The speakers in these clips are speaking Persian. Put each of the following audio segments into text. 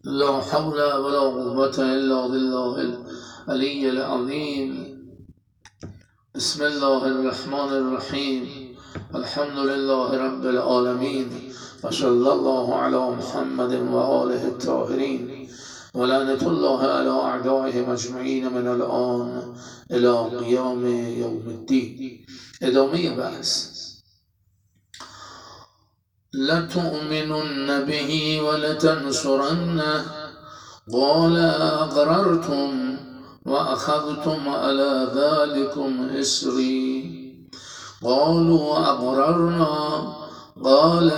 لا حول ولا قوة إلا بالله العلي العظيم. بسم الله الرحمن الرحيم. الحمد لله رب العالمين، وصلى الله على محمد وآله الطاهرين، ولعنة الله على أعدائهم أجمعين من الآن إلى قيام يوم الدين. ادامه بحث. لتؤمنن به ولتنصرنه قال أقررتم وأخذتم على ذلكم إسري قالوا أقررنا قال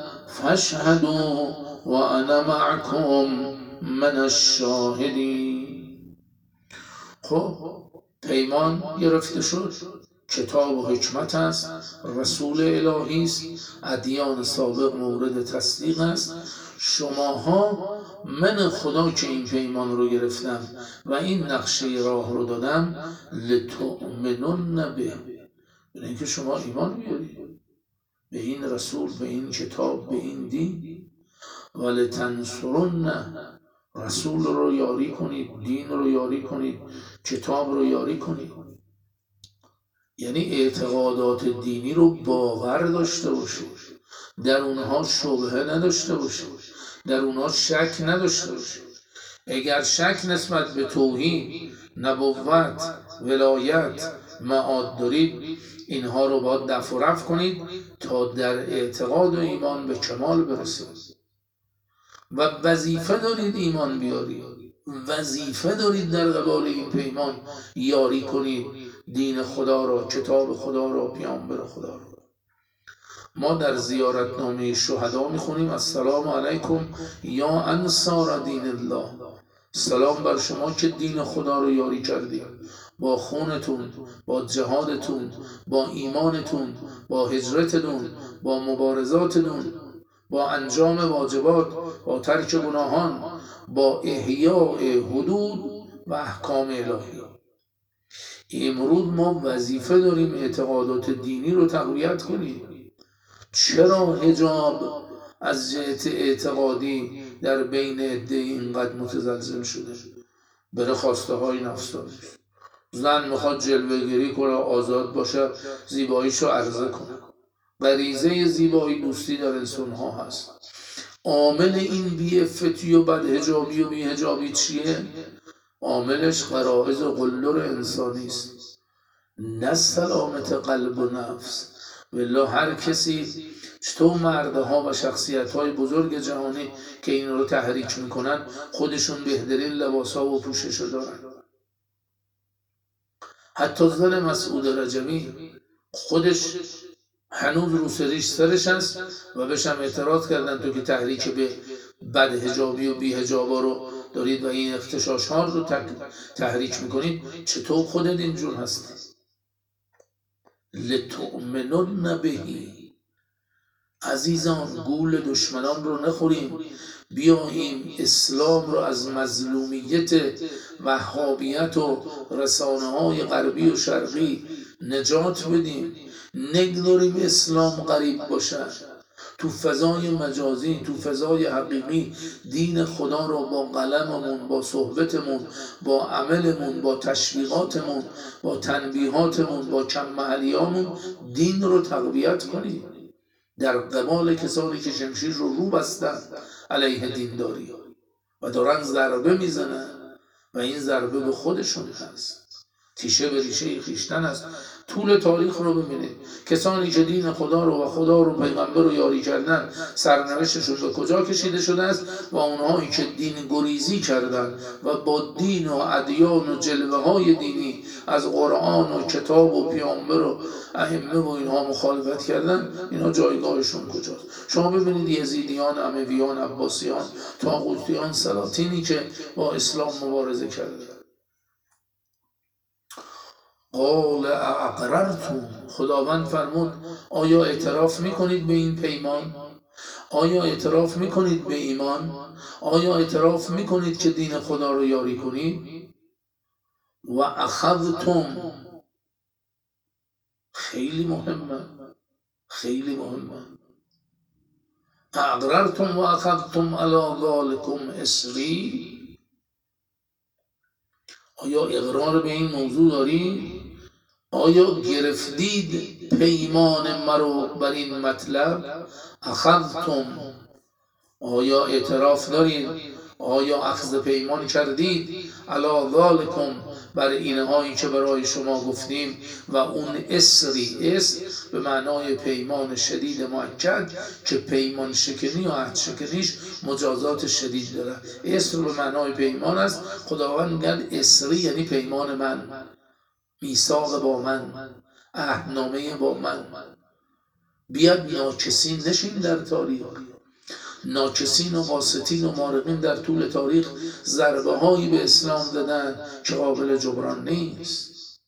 فاشهدوا وأنا معكم من الشاهدين. خب پیمان گرفته شد، کتاب و حکمت است، رسول الهی است، ادیان سابق مورد تصدیق است. شماها من خدا که این پیمان رو گرفتم و این نقشه راه رو دادم، لتؤمنن به، یعنی اینکه شما ایمان بیارید به این رسول، به این کتاب، به این دین. و لتنصرن، رسول رو یاری کنید، دین رو یاری کنید، کتاب رو یاری کنید. یعنی اعتقادات دینی رو باور داشته باشید، در اونها شبهه نداشته باشید، در اونها شک نداشته باشید. اگر شک نسبت به توحید، نبوت، ولایت، معاد دارید، اینها رو باید دفع و رفع کنید تا در اعتقاد و ایمان به کمال برسید. و وظیفه دارید ایمان بیارید، وظیفه دارید در قبال این پیمان یاری کنید دین خدا را، کتاب خدا را، پیامبر خدا را. ما در زیارتنامه شهدا میخونیم السلام علیکم یا انصار دین الله، سلام بر شما که دین خدا رو یاری کردید با خونتون، با جهادتون، با ایمانتون، با هجرتتون، با مبارزاتتون، با انجام واجبات، با ترک گناهان، با احیاء حدود و احکام الهی. امروز ما وظیفه داریم اعتقادات دینی رو تقویت کنیم. چرا حجاب از جهت اعتقادی در بین عده اینقدر متزلزل شده؟ بره خواسته های نفسانی. زن میخواد جلوه‌گری کنه، آزاد باشه، زیباییشو عرضه کنه. غریزه زیبایی دوستی در انسان ها هست. عامل این بی‌عفتی و بدحجابی و بی‌حجابی چیه؟ عاملش غرایز قلدر انسانی است، نه سلامت قلب و نفس. والله هر کسی، چطور مردها و شخصیت‌های بزرگ جهانی که این رو تحریک میکنن خودشون بهترین لباس‌ها و پوشش‌ها دارن. حتی زن مسعود رجبی خودش هنوز روسریش سرش هست و بهش هم اعتراض کردن تو که تحریک به بدحجابی و بی‌حجابا رو دارید و این اختشاش ها رو تحریک میکنید، چطور خودت اینجور هستی؟ لتؤمنن بهی. عزیزان، گول دشمنان رو نخوریم، بیاییم اسلام رو از مظلومیت وهابیت و رسانه های غربی و شرقی نجات بدیم. نگذاریم اسلام غریب باشه. تو فضای مجازی، تو فضای حقیقی دین خدا رو با قلممون، با صحبتمون، با عملمون، با تشویقاتمون، با تنبیهاتمون، با کم محلیامون دین رو تقویت کنیم در قبال کسانی که شمشیر رو بستن علیه دینداری و دارن ضربه میزنن و این ضربه به خودشون هست، تیشه به ریشه خویشتن است. طول تاریخ رو ببینید، کسانی که دین خدا رو و خدا رو پیغمبر رو یاری کردن سرنوشتشون به کجا کشیده شده است، و اونهایی که دین گریزی کردن و با دین و ادیان و جلوه های دینی از قرآن و کتاب و پیامبر و ائمه و اینها مخالفت کردن، اینها جایگاهشون کجاست؟ شما ببینید یزیدیان، امویان، عباسیان، طاغوتیان، سلاطینی که با اسلام مبارزه کردن. قال اقررتم، خداوند فرمود آیا اعتراف میکنید به این پیمان؟ آیا اعتراف میکنید به ایمان؟ آیا اعتراف میکنید که دین خدا رو یاری کنید؟ و اخذتم، خیلی مهمه، خیلی مهمه. اقررتم و اخذتم علی ذالکم اسری. آیا اقرار به این موضوع دارید؟ آیا گرفتید پیمان مرا بر این مطلب؟ اخذتم، آیا اعتراف دارید؟ آیا اخذ پیمان کردید؟ علی ذالکم، بر اینهایی که برای شما گفتیم. و اون اسری، به معنای پیمان شدید مؤکد که پیمان شکنی و عهد شکنیش مجازات شدید داره. اسر به معنای پیمان است. خداوند میگه اسری یعنی پیمان من، میثاق با من، عهدنامه با من. بیاد ناکسین نشین در تاریخ. ناکسین و واسطین و مارقین در طول تاریخ ضربه هایی به اسلام دادن که قابل جبران نیست.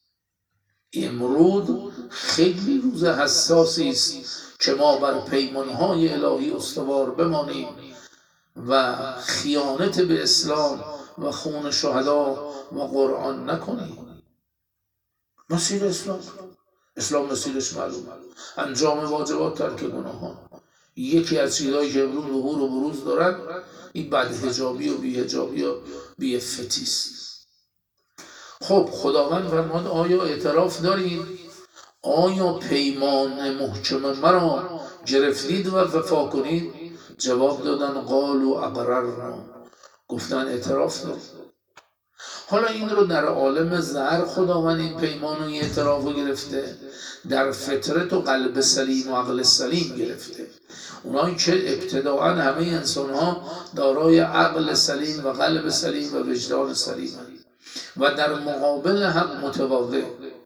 امروز خیلی روز حساسی است که ما بر پیمانهای الهی استوار بمانیم و خیانت به اسلام و خون شهدا و قرآن نکنیم. مسیر اسلام مسیرش معلوم، انجام واجبات، ترک گناهان. یکی از چیزهایی که امروز ظهور و بروز دارد این بدحجابی و بی‌حجابی و بی‌عفتی است. خب خداوند فرمود آیا اعتراف دارید؟ آیا پیمان محکم مرا گرفتید و وفا کنید؟ جواب دادن قالوا اقررنا، گفتن اعتراف دارید. حالا این رو در عالم ظاهر خداوند این پیمان و اعتراف رو گرفته، در فطرت و قلب سلیم و عقل سلیم گرفته. اونایی که ابتداعا همه انسان ها دارای عقل سلیم و قلب سلیم و وجدان سلیم و در مقابل حق متواضع.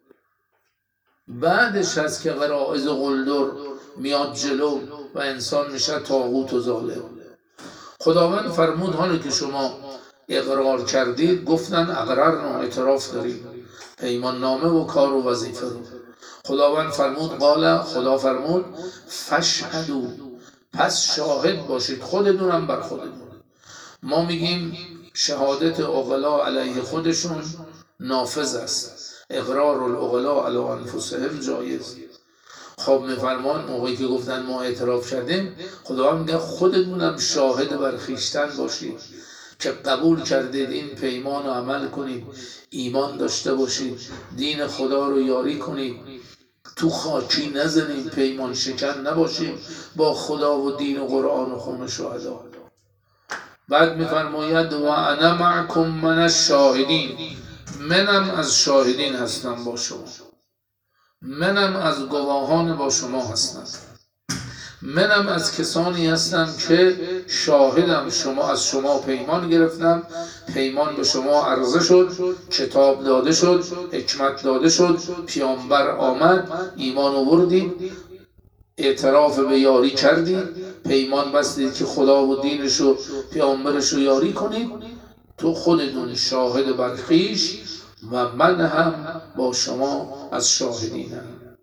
بعدش هست که غرائز قلدر میاد جلو و انسان میشه طاغوت و ظالم. خداوند فرمود حالا که شما اقرار کردید، گفتن اقررنا، اعتراف دارید، پیمان نامه و کار و وظیفه رو. خداوند فرمود خدا فرمود فشهدوا، پس شاهد باشید، خودتونم بر خودتون. ما میگیم شهادت عقلا علیه خودشون نافذ است، اقرار العقلا علی انفسهم جایز. خب میفرمان موقعی که گفتن ما اعتراف کردیم، خدا میگه خودتونم شاهد بر خویشتن باشید که قبول کردید این پیمان رو عمل کنید، ایمان داشته باشید، دین خدا رو یاری کنید، تو خاکی نزنیم، پیمان شکن نباشیم با خدا و دین و قرآن و خون شهدا. بعد میفرماید و انا معکم من الشاهدین، منم از شاهدین هستم با شما، منم از گواهان با شما هستم، منم از کسانی هستم که شاهدم. شما از شما پیمان گرفتم، پیمان به شما عرضه شد، کتاب داده شد، حکمت داده شد، پیامبر آمد، ایمان آوردید، اعتراف به یاری کردید، پیمان بستید که خدا و دینش و پیامبرش رو یاری کنید. تو خودتون شاهد بر خویش و من هم با شما از شاهدینم.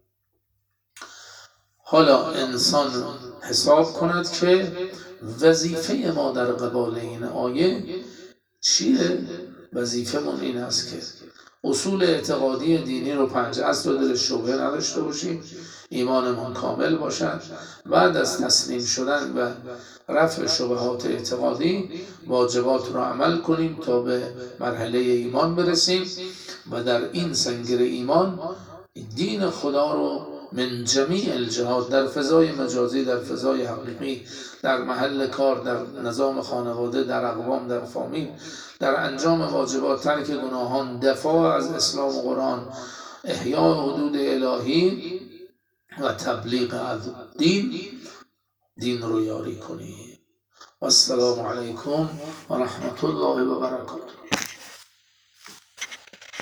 حالا انسان حساب کند که وظیفه ما در قبال این آیه چیه؟ وظیفه من این است که اصول اعتقادی دینی رو 5 اصل رو در شبهه نداشته باشیم، ایمانمون کامل باشد. بعد از تسلیم شدن و رفع شبهات اعتقادی واجبات رو عمل کنیم تا به مرحله ایمان برسیم و در این سنگر ایمان دین خدا رو من جمیع الجهات، در فضای مجازی، در فضای حقیقی، در محل کار، در نظام خانواده، در اقوام، در فامیل، در انجام واجبات، ترک گناهان، دفاع از اسلام و قرآن، احیاء حدود الهی و تبلیغ از دین رو یاری کنی. و السلام علیکم و رحمت الله و برکاته.